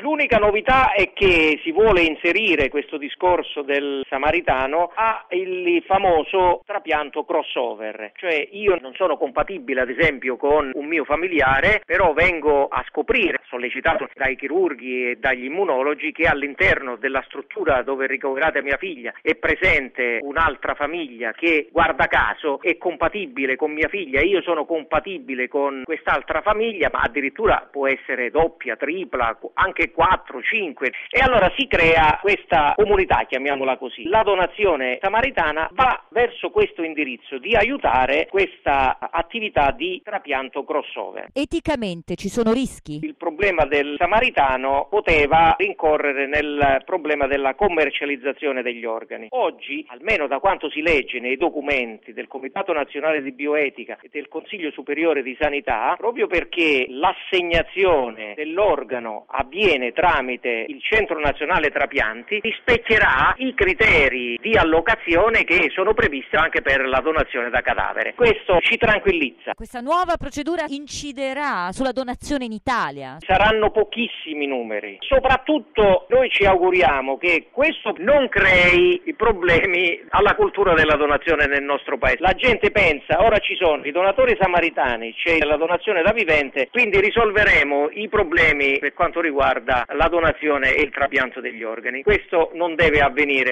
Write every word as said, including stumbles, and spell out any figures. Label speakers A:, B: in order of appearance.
A: L'unica novità è che si vuole inserire questo discorso del samaritano a il famoso trapianto crossover, cioè io non sono compatibile ad esempio con un mio familiare, però vengo a scoprire, sollecitato dai chirurghi e dagli immunologi, che all'interno della struttura dove è ricoverata mia figlia è presente un'altra famiglia che, guarda caso, è compatibile con mia figlia, io sono compatibile con quest'altra famiglia, ma addirittura può essere doppia, tripla, anche quattro, cinque, e allora si crea questa comunità, chiamiamola così. La donazione samaritana va verso questo indirizzo di aiutare questa attività di trapianto crossover.
B: Eticamente ci sono rischi?
A: Il problema del samaritano poteva rincorrere nel problema della commercializzazione degli organi. Oggi, almeno da quanto si legge nei documenti del Comitato Nazionale di Bioetica e del Consiglio Superiore di Sanità, proprio perché l'assegnazione dell'organo avviene tramite il Centro Nazionale Trapianti, rispecchierà i criteri di allocazione che sono previsti anche per la donazione da cadavere. Questo ci tranquillizza.
B: Questa nuova procedura inciderà sulla donazione in Italia?
A: Saranno pochissimi numeri. Soprattutto noi ci auguriamo che questo non crei i problemi alla cultura della donazione nel nostro paese. La gente pensa, ora ci sono i donatori samaritani, c'è la donazione da vivente, quindi risolveremo i problemi per quanto riguarda la donazione e il trapianto degli organi. Questo non deve avvenire.